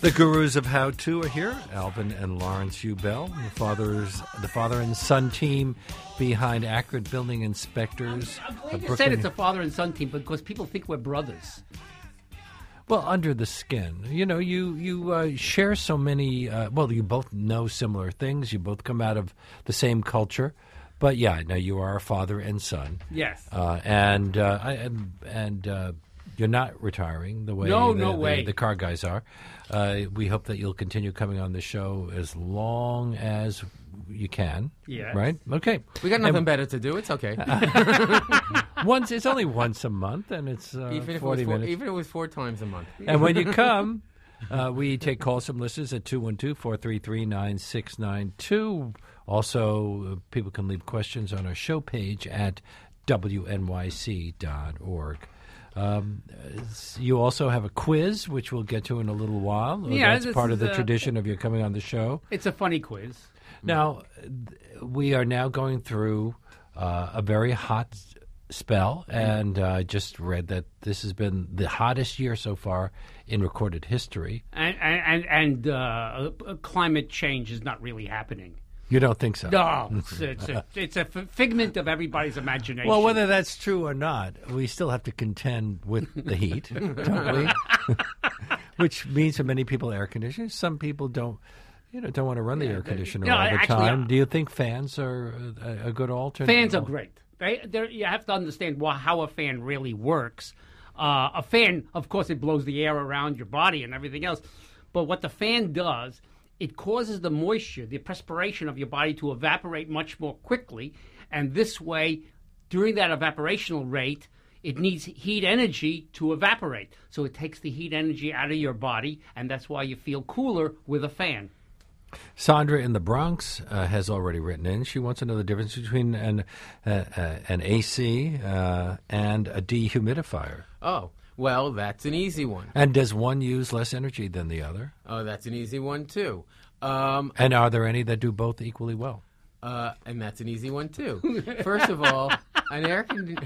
The gurus of how-to are here, Alvin and Lawrence Hugh Bell, the father and son team behind Accurate Building Inspectors. I'm glad you said it's a father and son team because people think we're brothers. Well, under the skin. You know, you share so many, you both know similar things. You both come out of the same culture. But, yeah, no, you are a father and son. Yes. And you're not retiring the way the car guys are. We hope that you'll continue coming on the show as long as you can. Yeah. Right? Okay. We got nothing better to do. It's okay. It's only once a month, and it's 40 minutes. Even if it was 4 times a month. And when you come, we take calls from listeners at 212-433-9692. Also, people can leave questions on our show page at wnyc.org. You also have a quiz, which we'll get to in a little while. Yeah, that's part of the tradition of your coming on the show. It's a funny quiz. Now, we are now going through a very hot spell, and I just read that this has been the hottest year so far in recorded history. And climate change is not really happening. You don't think so? No, it's a figment of everybody's imagination. Well, whether that's true or not, we still have to contend with the heat, don't we? Which means for many people, air conditioners. Some people don't want to run the air conditioner all the time. Do you think fans are a good alternative? Fans are great. You have to understand how a fan really works. A fan, of course, it blows the air around your body and everything else. But what the fan does, it causes the moisture, the perspiration of your body to evaporate much more quickly. And this way, during that evaporational rate, it needs heat energy to evaporate. So it takes the heat energy out of your body, and that's why you feel cooler with a fan. Sandra in the Bronx has already written in. She wants to know the difference between an AC and a dehumidifier. Oh, well, that's an easy one. And does one use less energy than the other? Oh, that's an easy one, too. And are there any that do both equally well? And that's an easy one, too. First of all, an air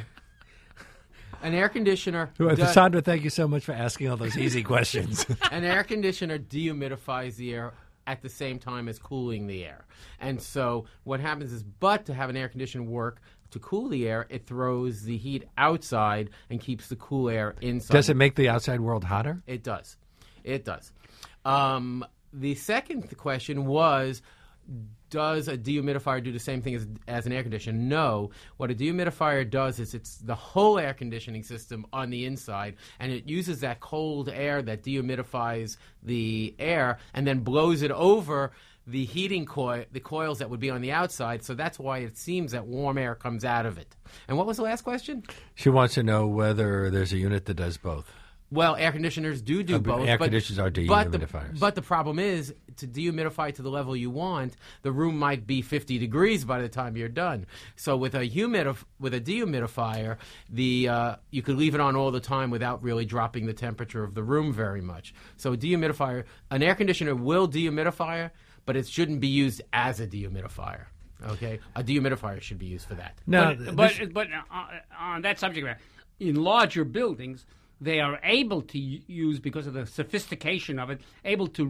conditioner... Sandra, thank you so much for asking all those easy questions. An air conditioner dehumidifies the air at the same time as cooling the air. And so what happens is, to have an air conditioner work to cool the air, it throws the heat outside and keeps the cool air inside. Does it make the outside world hotter? It does. It does. The second question was, does a dehumidifier do the same thing as an air conditioner? No. What a dehumidifier does is it's the whole air conditioning system on the inside, and it uses that cold air that dehumidifies the air and then blows it over the heating the coils that would be on the outside. So that's why it seems that warm air comes out of it. And what was the last question? She wants to know whether there's a unit that does both. Well, air conditioners do both. Air conditioners are dehumidifiers. But the problem is, to dehumidify to the level you want, the room might be 50 degrees by the time you're done. So with a dehumidifier, you could leave it on all the time without really dropping the temperature of the room very much. So a dehumidifier, an air conditioner will dehumidify, but it shouldn't be used as a dehumidifier. Okay, a dehumidifier should be used for that. No, but on that subject, in larger buildings, they are able to use, because of the sophistication of it, able to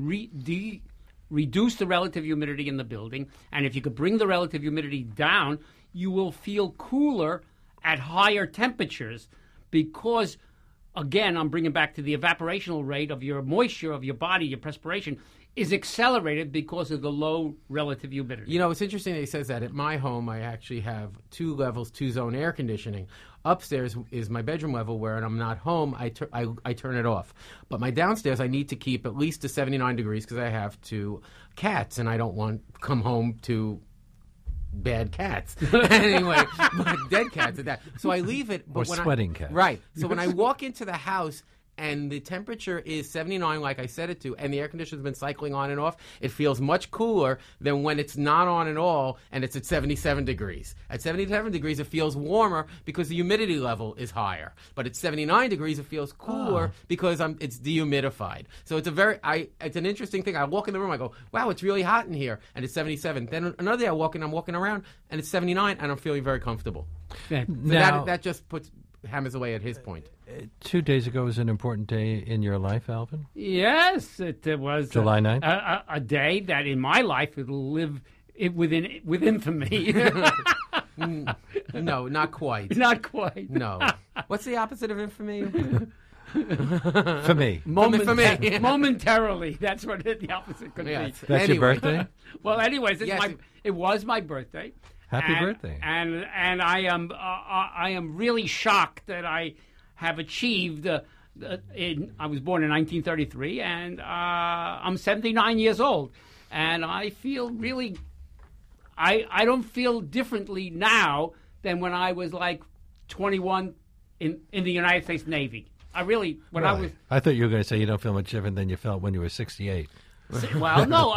reduce the relative humidity in the building. And if you could bring the relative humidity down, you will feel cooler at higher temperatures because, again, I'm bringing back to the evaporational rate of your moisture of your body, your perspiration, is accelerated because of the low relative humidity. You know, it's interesting that he says that. At my home, I actually have 2 levels, 2-zone air conditioning. Upstairs is my bedroom level where, when I'm not home, I turn it off. But my downstairs, I need to keep at least to 79 degrees because I have 2 cats, and I don't want to come home to bad cats. Anyway, dead cats at that. So I leave it. But sweating cats. Right. So when I walk into the house, and the temperature is 79 like I set it to, and the air conditioner's been cycling on and off, it feels much cooler than when it's not on at all and it's at 77 degrees. At 77 degrees, it feels warmer because the humidity level is higher. But at 79 degrees, it feels cooler because it's dehumidified. So it's it's an interesting thing. I walk in the room, I go, wow, it's really hot in here, and it's 77. Then another day I'm walking around, and it's 79, and I'm feeling very comfortable. Yeah. So that just hammers away at his point. 2 days ago was an important day in your life, Alvin? Yes, it was July 9th? a day that in my life will live with infamy. No, not quite. Not quite. No. What's the opposite of infamy? For me. For me. Momentarily. That's what the opposite could be. That's your birthday? Well, anyways, Yes. it was my birthday. Happy birthday. And I am really shocked that I have achieved. I was born in 1933, and I'm 79 years old, and I feel really. I don't feel differently now than when I was like 21 in the United States Navy. I really I thought you were going to say you don't feel much different than you felt when you were 68. Well, no,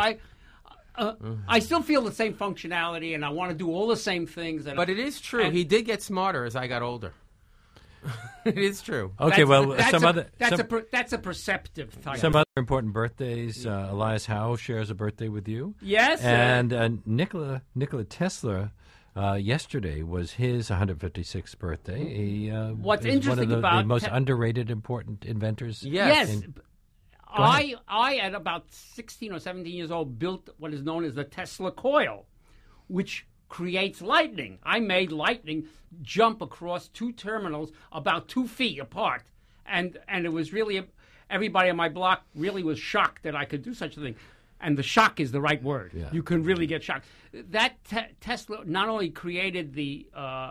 I still feel the same functionality, and I want to do all the same things. But it is true. He did get smarter as I got older. It is true. Okay, that's a perceptive type. Some other important birthdays. Elias Howe shares a birthday with you. Yes. And Nikola Tesla, yesterday was his 156th birthday. He, What's is interesting one of about the most underrated, important inventors. Yes. I, at about 16 or 17 years old, built what is known as the Tesla coil, which creates lightning. I made lightning jump across two terminals about 2 feet apart. And it was really, everybody on my block really was shocked that I could do such a thing. And the shock is the right word. Yeah. You can really get shocked. That Tesla not only created the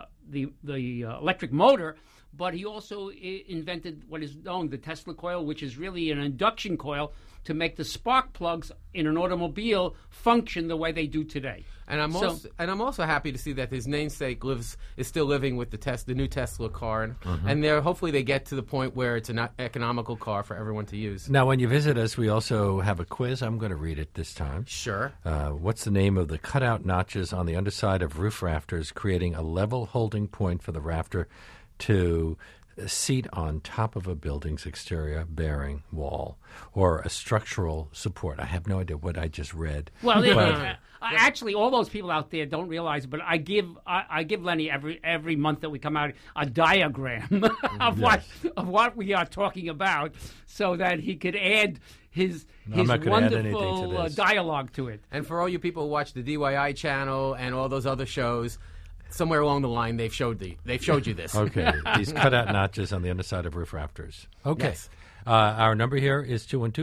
electric motor, but he also invented what is known the Tesla coil, which is really an induction coil to make the spark plugs in an automobile function the way they do today. And I'm also happy to see that his namesake is still living with the new Tesla car, and hopefully they get to the point where it's an economical car for everyone to use. Now, when you visit us, we also have a quiz. I'm going to read it this time. Sure. What's the name of the cutout notches on the underside of roof rafters, creating a level holding point for the rafter to seat on top of a building's exterior bearing wall, or a structural support? I have no idea what I just read. Well, actually, all those people out there don't realize, but I give Lenny every month that we come out a diagram of what we are talking about, so that he could add his wonderful dialogue to it. And for all you people who watch the DYI channel and all those other shows, somewhere along the line, they've showed you this. Okay, these cutout notches on the underside of roof rafters. Okay. Yes. Our number here is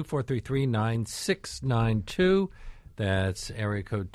212-433-9692. That's area code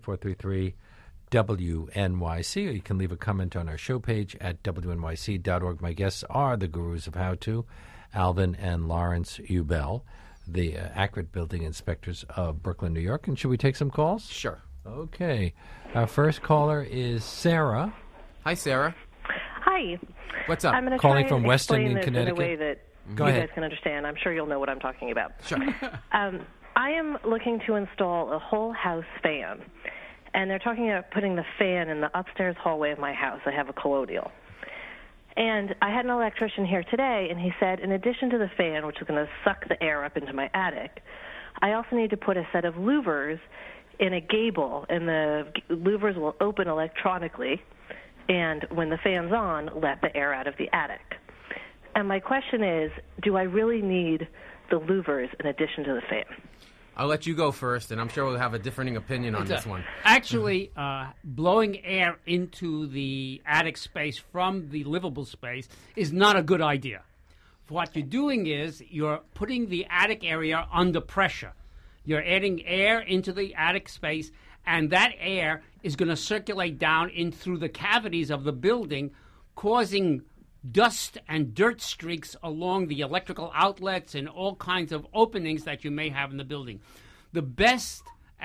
212-433-WNYC. Or you can leave a comment on our show page at WNYC.org. My guests are the gurus of how-to, Alvin and Lawrence Ubell, the accurate building inspectors of Brooklyn, New York. And should we take some calls? Sure. Okay. Our first caller is Sarah. Hi, Sarah. Hi. What's up? I'm going to Calling try from and Weston explain in this Connecticut. in a way that Go you ahead. guys can understand. I'm sure you'll know what I'm talking about. Sure. I am looking to install a whole house fan, and they're talking about putting the fan in the upstairs hallway of my house. I have a colonial. And I had an electrician here today, and he said, in addition to the fan, which is going to suck the air up into my attic, I also need to put a set of louvers in a gable, and the louvers will open electronically, and when the fan's on, let the air out of the attic. And my question is, do I really need the louvers in addition to the fan? I'll let you go first, and I'm sure we'll have a differing opinion on this one. Actually, blowing air into the attic space from the livable space is not a good idea. What you're doing is you're putting the attic area under pressure. You're adding air into the attic space, and that air is going to circulate down in through the cavities of the building, causing dust and dirt streaks along the electrical outlets and all kinds of openings that you may have in the building. The best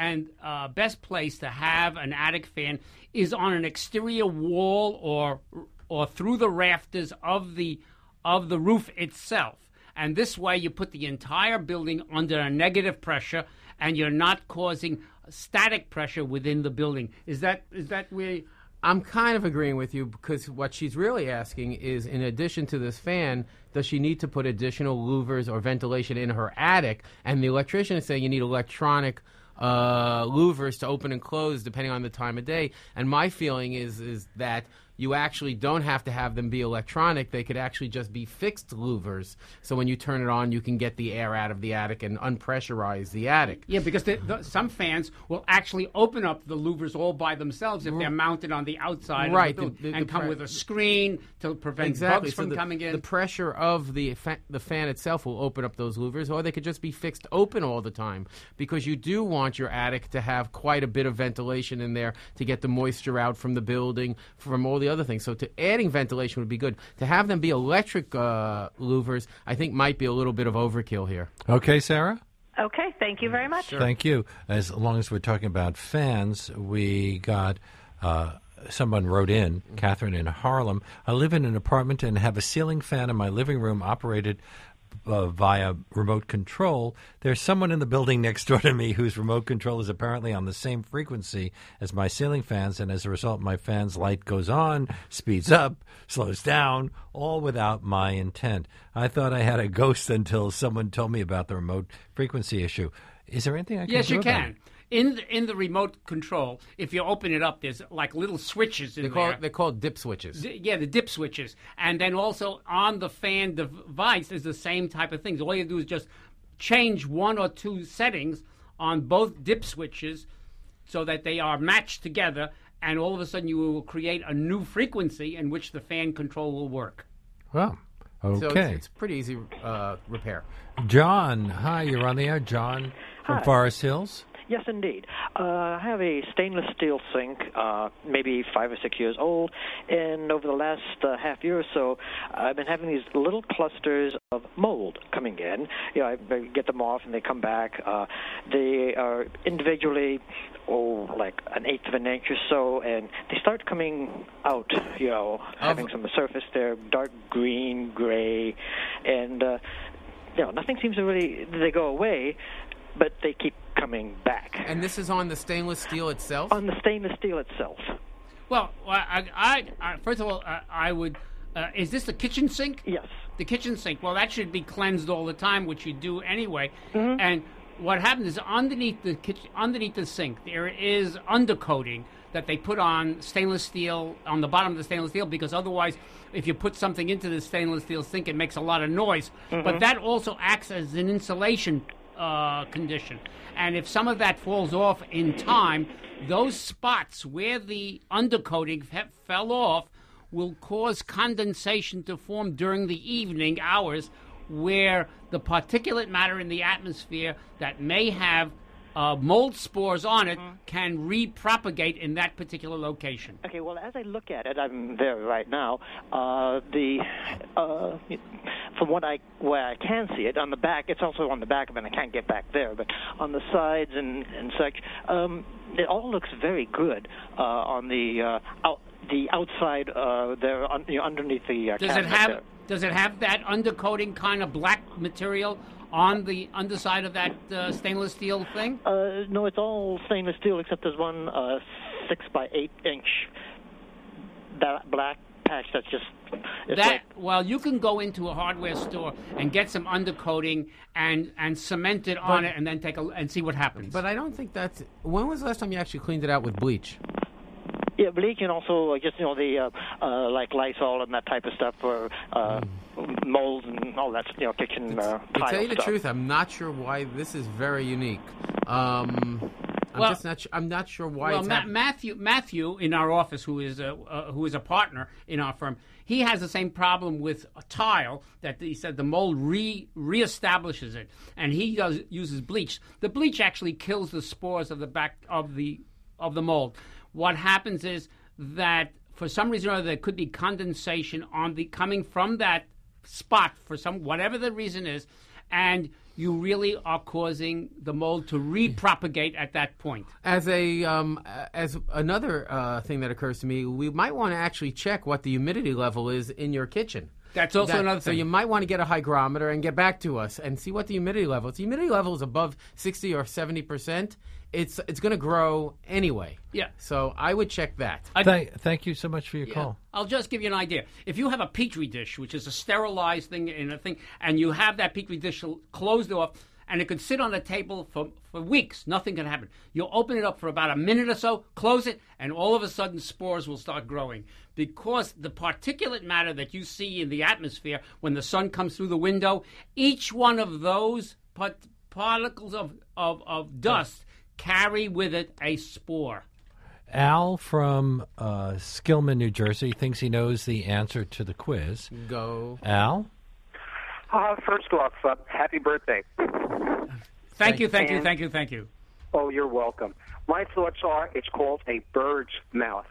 place to have an attic fan is on an exterior wall or through the rafters of the roof itself. And this way you put the entire building under a negative pressure, and you're not causing static pressure within the building. Is that where... I'm kind of agreeing with you, because what she's really asking is, in addition to this fan, does she need to put additional louvers or ventilation in her attic? And the electrician is saying you need electronic louvers to open and close depending on the time of day. And my feeling is that you actually don't have to have them be electronic. They could actually just be fixed louvers. So when you turn it on, you can get the air out of the attic and unpressurize the attic. Yeah, because some fans will actually open up the louvers all by themselves if they're mounted on the outside Right, of the building, and come with a screen to prevent bugs from coming in. The pressure of the fan itself will open up those louvers, or they could just be fixed open all the time, because you do want your attic to have quite a bit of ventilation in there to get the moisture out from the building, from all the other things. So adding ventilation would be good. To have them be electric louvers, I think might be a little bit of overkill here. Okay, Sarah? Okay, thank you very much. Sure. Thank you. As long as we're talking about fans, we got someone wrote in, Catherine in Harlem. I live in an apartment and have a ceiling fan in my living room operated via remote control. There's someone in the building next door to me whose remote control is apparently on the same frequency as my ceiling fans, and as a result, my fan's light goes on, speeds up, slows down, all without my intent. I thought I had a ghost until someone told me about the remote frequency issue. Is there anything I can do Yes, you about can. it? In the remote control, if you open it up, there's like little switches in there. They're called dip switches. Yeah, the dip switches. And then also on the fan device is the same type of things. All you do is just change one or two settings on both dip switches so that they are matched together, and all of a sudden you will create a new frequency in which the fan control will work. Well, okay. So it's pretty easy repair. John, hi, you're on the air. John from Forest Hills. Yes, indeed. I have a stainless steel sink, maybe 5 or 6 years old, and over the last half year or so, I've been having these little clusters of mold coming in. You know, I get them off and they come back. They are individually, like an eighth of an inch or so, and they start coming out, you know, having some surface. They're dark green, gray, and, you know, nothing seems to really, they go away, but they keep coming back. And this is on the stainless steel itself? On the stainless steel itself. Well, I first of all, I would. Is this the kitchen sink? Yes. The kitchen sink. Well, that should be cleansed all the time, which you do anyway. Mm-hmm. And what happens is underneath the sink, there is undercoating that they put on stainless steel on the bottom of the stainless steel, because otherwise, if you put something into the stainless steel sink, it makes a lot of noise. Mm-hmm. But that also acts as an insulation condition. And if some of that falls off in time, those spots where the undercoating fell off will cause condensation to form during the evening hours, where the particulate matter in the atmosphere that may have mold spores on it can repropagate in that particular location. Okay, well, as I look at it, I'm there right now. From where I can see it, on the back, it's also on the back of it, and I can't get back there, but on the sides and such, it all looks very good on the outside there, underneath the cabinet. Does it have that undercoating kind of black material on the underside of that stainless steel thing? No, it's all stainless steel except there's one 6 by 8 inch black patch that's just. Well, you can go into a hardware store and get some undercoating and cement it on it, and then and see what happens. But I don't think that's. When was the last time you actually cleaned it out with bleach? Yeah, bleach, and also just the like Lysol and that type of stuff for mold and all that, kitchen tile stuff. To tell you the truth, I'm not sure why this is very unique. I'm not sure why. Well, Matthew in our office, who is a partner in our firm, he has the same problem with a tile that he said the mold reestablishes it, and he uses bleach. The bleach actually kills the spores of the back of the mold. What happens is that for some reason or other there could be condensation coming from that spot for whatever the reason is, and you really are causing the mold to repropagate at that point. As another thing that occurs to me, we might want to actually check what the humidity level is in your kitchen. That's also another thing. So you might want to get a hygrometer and get back to us and see what the humidity level is. If the humidity level is above 60 or 70%, it's going to grow anyway. Yeah. So I would check that. Thank you so much for your call. I'll just give you an idea. If you have a Petri dish, which is a sterilized thing in a thing, and you have that Petri dish closed off, and it could sit on the table for weeks. Nothing can happen. You'll open it up for about a minute or so, close it, and all of a sudden spores will start growing. Because the particulate matter that you see in the atmosphere when the sun comes through the window, each one of those particles of dust carry with it a spore. Al from Skillman, New Jersey, thinks he knows the answer to the quiz. Go. Al? First off, happy birthday. Thank you. Oh, you're welcome. My thoughts are it's called a bird's mouth.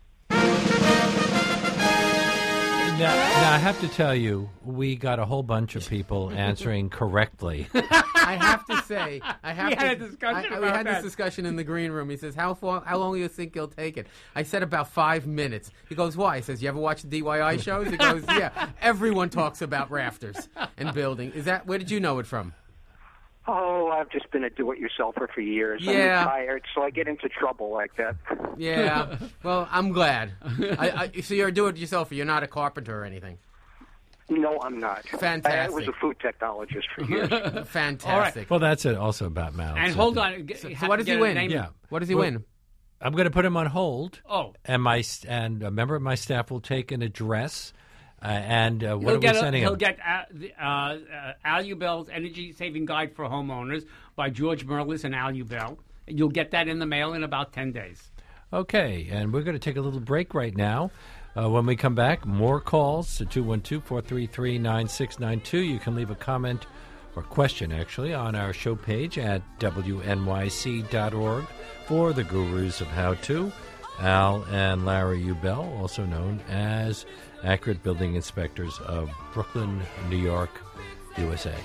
Now, I have to tell you, we got a whole bunch of people answering correctly. I have to say, we had this discussion in the green room. He says, how long do you think he'll take it? I said about 5 minutes. He goes, why? He says, you ever watch the DIY shows? He goes, yeah. Everyone talks about rafters and building. Where did you know it from? Oh, I've just been a do-it-yourselfer for years. Yeah. I'm retired, so I get into trouble like that. Yeah. Well, I'm glad. So you're a do-it-yourselfer. You're not a carpenter or anything. No, I'm not. Fantastic. I was a food technologist for years. Fantastic. All right. Well, that's it. Also about mouths. And hold on. So what does he win? Yeah. What does he win? I'm going to put him on hold. Oh. And a member of my staff will take an address. What are we sending him? He'll get Al Ubell's Energy Saving Guide for Homeowners by George Merlis and Al Ubell. You'll get that in the mail in about 10 days. Okay, and we're going to take a little break right now. When we come back, more calls to 212-433-9692. You can leave a comment or question, actually, on our show page at wnyc.org for the Gurus of How To. Al and Larry Ubell, also known as Accurate Building Inspectors of Brooklyn, New York, USA.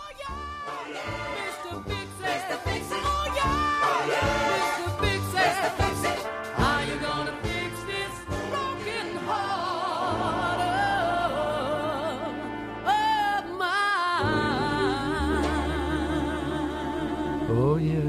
Oh, yeah.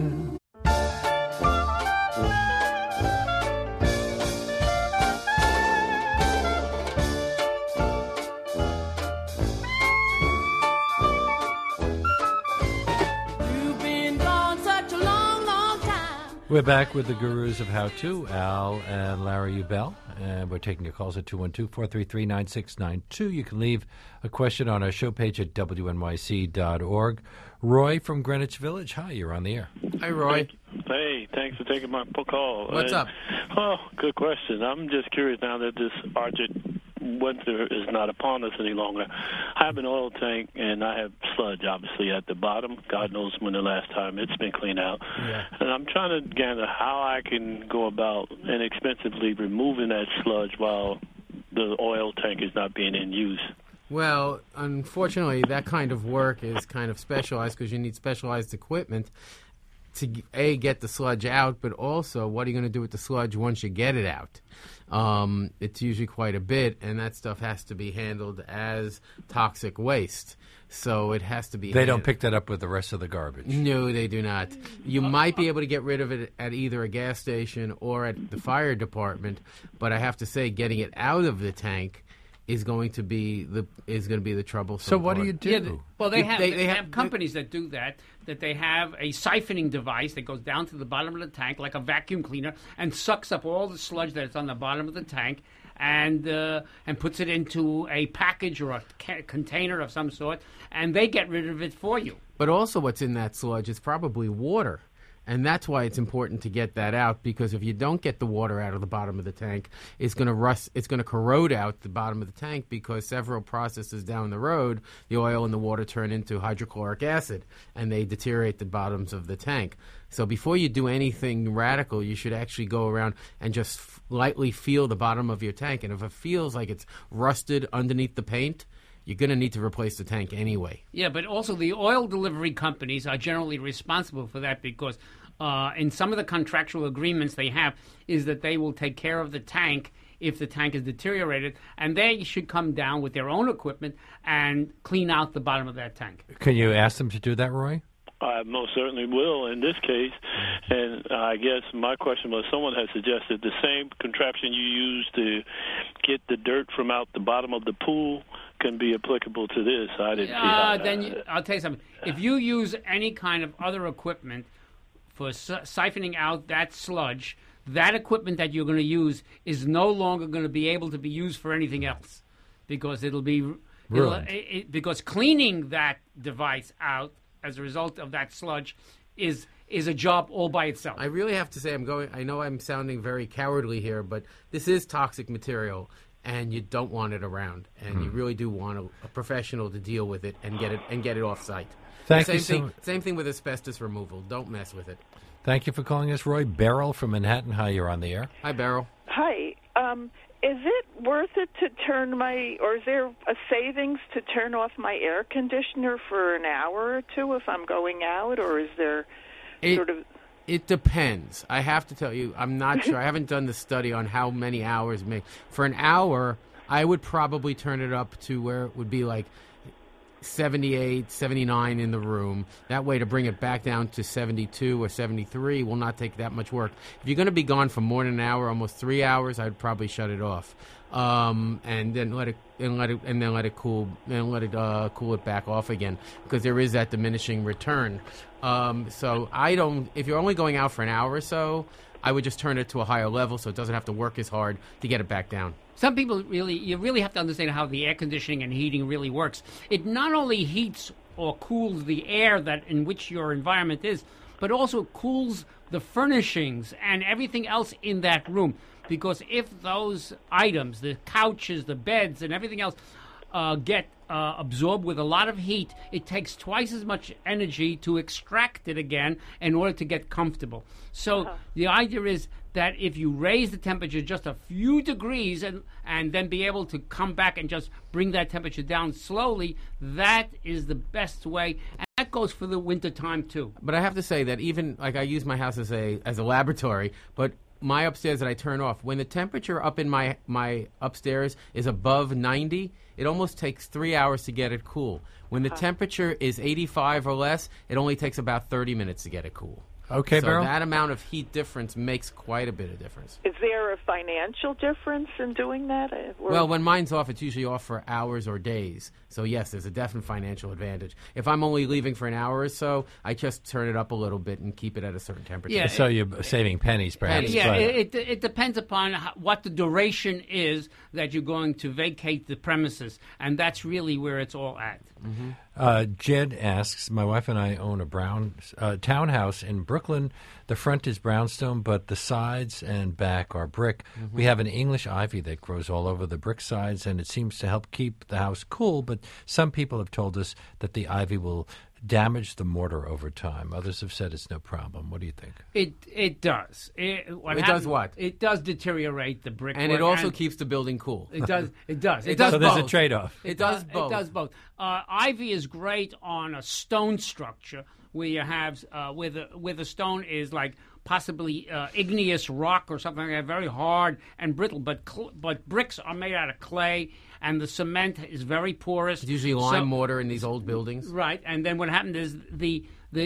We're back with the Gurus of How To, Al and Larry Ubell, and we're taking your calls at 212-433-9692. You can leave a question on our show page at wnyc.org. Roy from Greenwich Village, hi, you're on the air. Hi, Roy. Hey, thanks for taking my call. What's up? Oh, good question. I'm just curious now that this Arctic winter is not upon us any longer. I have an oil tank, and I have sludge, obviously, at the bottom. God knows when the last time it's been cleaned out. Yeah. And I'm trying to gather how I can go about inexpensively removing that sludge while the oil tank is not being in use. Well, unfortunately, that kind of work is kind of specialized because you need specialized equipment to, A, get the sludge out, but also what are you going to do with the sludge once you get it out? It's usually quite a bit, and that stuff has to be handled as toxic waste. So it has to be They don't pick that up with the rest of the garbage. No, they do not. You might be able to get rid of it at either a gas station or at the fire department, but I have to say getting it out of the tank is going to be the troublesome So what part. do you do? Yeah, they have they- companies that do that they have a siphoning device that goes down to the bottom of the tank like a vacuum cleaner and sucks up all the sludge that's on the bottom of the tank and puts it into a package or a container of some sort, and they get rid of it for you. But also what's in that sludge is probably water. And that's why it's important to get that out, because if you don't get the water out of the bottom of the tank, it's going to rust. It's going to corrode out the bottom of the tank because several processes down the road, the oil and the water turn into hydrochloric acid, and they deteriorate the bottoms of the tank. So before you do anything radical, you should actually go around and just lightly feel the bottom of your tank. And if it feels like it's rusted underneath the paint, you're going to need to replace the tank anyway. Yeah, but also the oil delivery companies are generally responsible for that because in some of the contractual agreements they have is that they will take care of the tank if the tank is deteriorated, and they should come down with their own equipment and clean out the bottom of that tank. Can you ask them to do that, Roy? I most certainly will in this case. And I guess my question was, someone has suggested the same contraption you use to get the dirt from out the bottom of the pool can be applicable to this. I didn't see how I'll tell you something. If you use any kind of other equipment for siphoning out that sludge, that equipment that you're going to use is no longer going to be able to be used for anything else, because it'll be ruined. Because cleaning that device out as a result of that sludge is a job all by itself. I really have to say, I know I'm sounding very cowardly here, but this is toxic material, and you don't want it around, and you really do want a professional to deal with it and get it off site. Same thing with asbestos removal. Don't mess with it. Thank you for calling us, Roy. Beryl from Manhattan. Hi, you're on the air. Hi, Beryl. Hi. Is it worth it to or is there a savings to turn off my air conditioner for an hour or two if I'm going out, or is there It depends. I have to tell you, I'm not sure. I haven't done the study on how many hours make. For an hour, I would probably turn it up to where it would be like 78, 79 in the room. That way, to bring it back down to 72 or 73 will not take that much work. If you're going to be gone for more than an hour, almost 3 hours, I'd probably shut it off, and then let it cool it back off again, because there is that diminishing return. So if you're only going out for an hour or so, I would just turn it to a higher level so it doesn't have to work as hard to get it back down. Some people you really have to understand how the air conditioning and heating really works. It not only heats or cools the air that in which your environment is, but also cools the furnishings and everything else in that room. Because if those items, the couches, the beds, and everything else, get absorbed with a lot of heat, it takes twice as much energy to extract it again in order to get comfortable. So the idea is that if you raise the temperature just a few degrees and then be able to come back and just bring that temperature down slowly, that is the best way. And that goes for the winter time too. But I have to say that even like I use my house as a laboratory, but my upstairs that I turn off, when the temperature up in my upstairs is above 90, it almost takes 3 hours to get it cool. When the temperature is 85 or less, it only takes about 30 minutes to get it cool. Okay, so Beryl. That amount of heat difference makes quite a bit of difference. Is there a financial difference in doing that? Well, when mine's off, it's usually off for hours or days. So, yes, there's a definite financial advantage. If I'm only leaving for an hour or so, I just turn it up a little bit and keep it at a certain temperature. Yeah, so you're saving pennies, perhaps. Yeah, it depends upon what the duration is that you're going to vacate the premises, and that's really where it's all at. Mm-hmm. Jed asks, my wife and I own a brown townhouse in Brooklyn. The front is brownstone, but the sides and back are brick. Mm-hmm. We have an English ivy that grows all over the brick sides, and it seems to help keep the house cool, but some people have told us that the ivy will damage the mortar over time. Others have said it's no problem. What do you think? It does. It does what? It does deteriorate the brickwork. And it also keeps the building cool. It does. It does. It does so both. There's a trade-off. It does both. It does both. Ivy is great on a stone structure where you have where the stone is like possibly igneous rock or something like that, very hard and brittle. But bricks are made out of clay, and the cement is very porous. It's usually lime mortar in these old buildings, right? And then what happened is the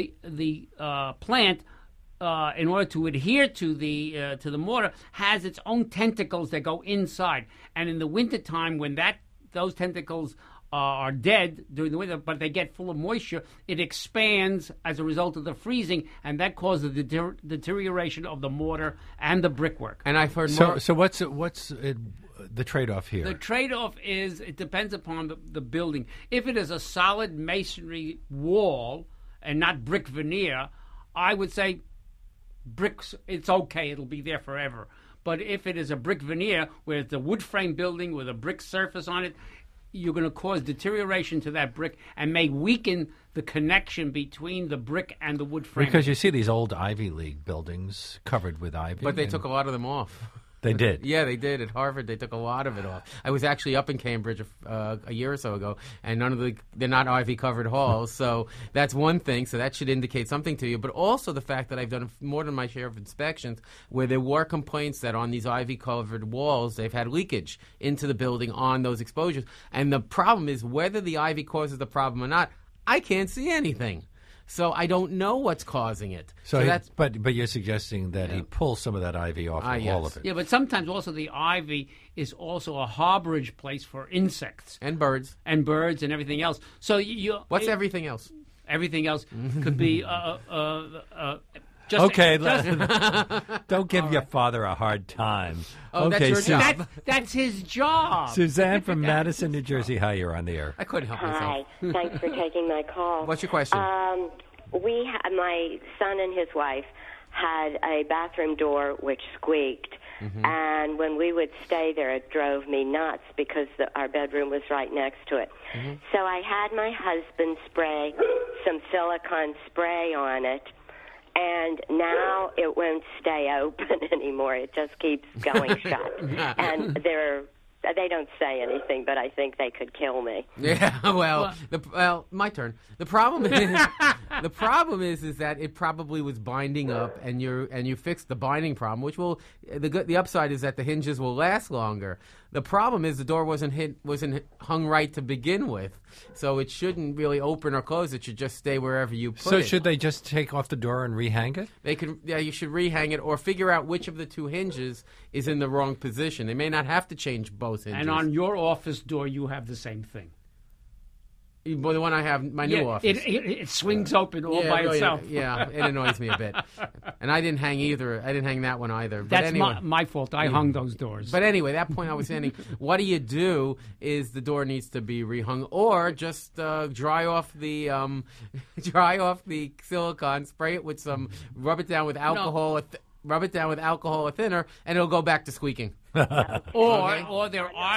plant, in order to adhere to the mortar, has its own tentacles that go inside. And in the wintertime, when those tentacles are dead during the winter, but they get full of moisture, it expands as a result of the freezing, and that causes the deterioration of the mortar and the brickwork. And I've heard more. So what's the trade-off here? The trade-off is it depends upon the building. If it is a solid masonry wall and not brick veneer, I would say bricks, it's okay, it'll be there forever. But if it is a brick veneer where it's a wood frame building with a brick surface on it, you're going to cause deterioration to that brick and may weaken the connection between the brick and the wood frame. Because you see these old Ivy League buildings covered with ivy. But they took a lot of them off. They did? Yeah, they did. At Harvard, they took a lot of it off. I was actually up in Cambridge a year or so ago, and they're not ivy-covered halls, so that's one thing. So that should indicate something to you. But also the fact that I've done more than my share of inspections where there were complaints that on these ivy-covered walls, they've had leakage into the building on those exposures. And the problem is whether the ivy causes the problem or not, I can't see anything. So I don't know what's causing it. So that's but you're suggesting that he pulls some of that ivy off of all of it. Yeah, but sometimes also the ivy is also a harborage place for insects and birds and everything else. So what's everything else? Everything else could be don't give your father a hard time. Oh, okay, that's your job. That's his job. Suzanne from Madison, New Jersey. Hi, you're on the air. I couldn't help myself. Hi, thanks for taking my call. What's your question? My son and his wife had a bathroom door which squeaked. And when we would stay there, it drove me nuts because our bedroom was right next to it. So I had my husband spray some silicone spray on it, and now it won't stay open anymore. It just keeps going shut. And they don't say anything, but I think they could kill me. Yeah, well, my turn. The problem is that it probably was binding up, and you fixed the binding problem, which will the upside is that the hinges will last longer. The problem is the door wasn't hung right to begin with, so it shouldn't really open or close. It should just stay wherever you put it. So should they just take off the door and rehang it? You should rehang it or figure out which of the two hinges is in the wrong position. They may not have to change both hinges. And on your office door, you have the same thing. Well, the one I have, my new office. It swings open all by itself. Yeah, it annoys me a bit. And I didn't hang either. I didn't hang that one either. But That's anyway, my fault. I hung those doors. But anyway, that point I was saying, what do you do is the door needs to be rehung, or just dry off the silicone, spray it with some, rub it down with alcohol. Rub it down with alcohol or thinner, and it'll go back to squeaking. Or there are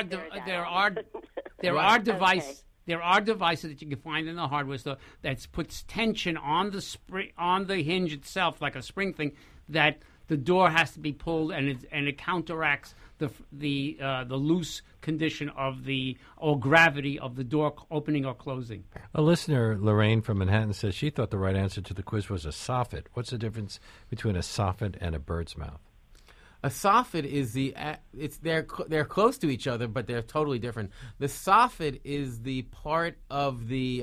devices. There are devices that you can find in the hardware store that puts tension on the hinge itself, like a spring thing, that the door has to be pulled, and it counteracts the loose condition of or gravity of the door opening or closing. A listener, Lorraine from Manhattan, says she thought the right answer to the quiz was a soffit. What's the difference between a soffit and a bird's mouth? A soffit is they're close to each other, but they're totally different. The soffit is the part of the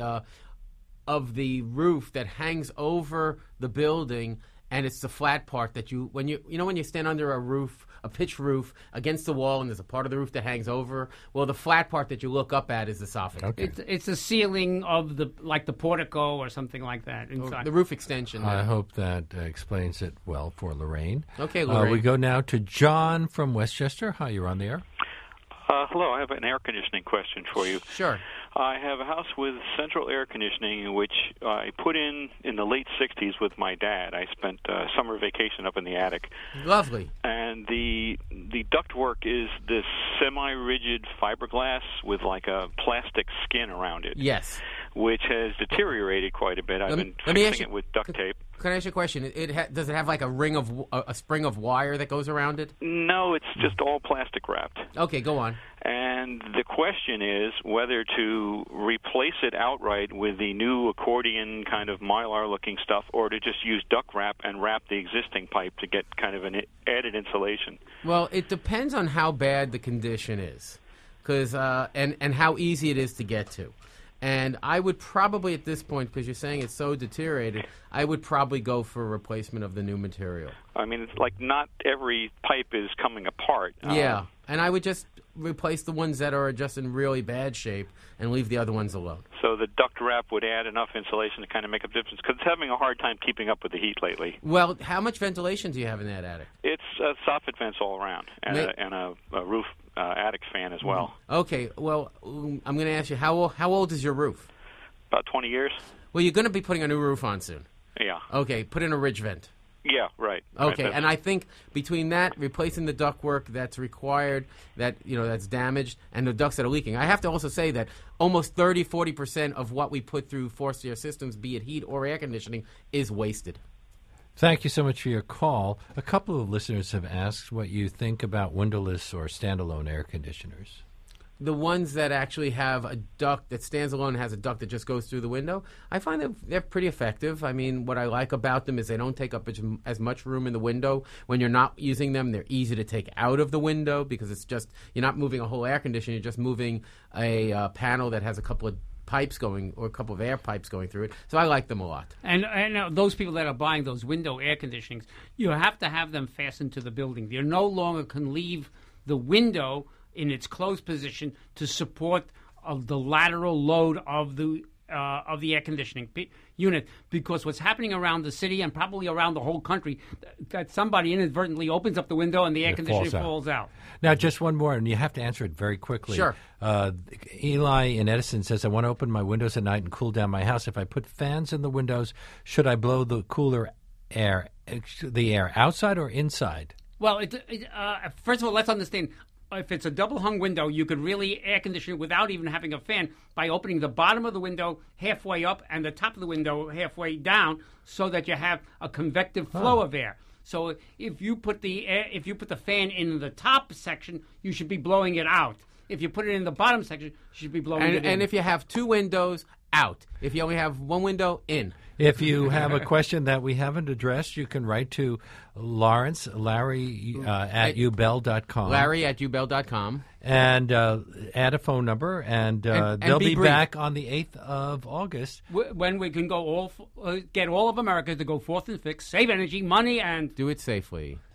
roof that hangs over the building, and it's the flat part that when you stand under a pitched roof against the wall, and there's a part of the roof that hangs over. Well, the flat part that you look up at is the soffit. Okay. It's the ceiling of the portico or something like that inside. The roof extension. I hope that explains it well for Lorraine. Okay, Lorraine. We go now to John from Westchester. Hi, you're on the air. Hello, I have an air conditioning question for you. Sure. I have a house with central air conditioning, which I put in the late 60s with my dad. I spent summer vacation up in the attic. Lovely. And the ductwork is this semi-rigid fiberglass with like a plastic skin around it. Yes. Which has deteriorated quite a bit. I've been fixing it with duct tape. Can I ask you a question? Does it have like a spring of wire that goes around it? No, it's just all plastic wrapped. Okay, go on. And the question is whether to replace it outright with the new accordion kind of Mylar-looking stuff, or to just use duct wrap and wrap the existing pipe to get kind of an added insulation. Well, it depends on how bad the condition is, and how easy it is to get to. And I would probably, at this point, because you're saying it's so deteriorated, I would probably go for a replacement of the new material. I mean, it's like not every pipe is coming apart. Yeah, and I would just replace the ones that are just in really bad shape and leave the other ones alone. So the duct wrap would add enough insulation to kind of make a difference, because it's having a hard time keeping up with the heat lately. Well, how much ventilation do you have in that attic? It's a soffit vents all around, and a roof attic fan as well. Okay, well, I'm going to ask you, how old is your roof? About 20 years. Well, you're going to be putting a new roof on soon. Yeah. Okay, put in a ridge vent. Yeah, right. Okay, right, and I think between that, replacing the ductwork that's required, that's damaged, and the ducts that are leaking, I have to also say that almost 30-40% of what we put through forced air systems, be it heat or air conditioning, is wasted. Thank you so much for your call. A couple of listeners have asked what you think about windowless or standalone air conditioners. The ones that actually have a duct that stands alone and has a duct that just goes through the window, I find that they're pretty effective. I mean, what I like about them is they don't take up as much room in the window. When you're not using them, they're easy to take out of the window because it's just, you're not moving a whole air conditioner, you're just moving a panel that has a couple of pipes going, or a couple of air pipes going through it. So I like them a lot. And those people that are buying those window air conditionings, you have to have them fastened to the building. You no longer can leave the window in its closed position to support the lateral load of the air conditioning unit, because what's happening around the city and probably around the whole country, that somebody inadvertently opens up the window and the air conditioning falls out. Now, just one more, and you have to answer it very quickly. Sure. Eli in Edison says, I want to open my windows at night and cool down my house. If I put fans in the windows, should I blow the cooler air, the air outside or inside? Well, first of all, let's understand, if it's a double-hung window, you could really air condition it without even having a fan by opening the bottom of the window halfway up and the top of the window halfway down, so that you have a convective flow of air. So if you put the fan in the top section, you should be blowing it out. If you put it in the bottom section, you should be blowing it in. And if you have two windows, out. If you only have one window, in. If you have a question that we haven't addressed, you can write to Larry at ubell.com. Larry at ubell.com. And add a phone number, and they'll be back on the 8th of August. When we can go get all of America to go forth and fix, save energy, money, and do it safely.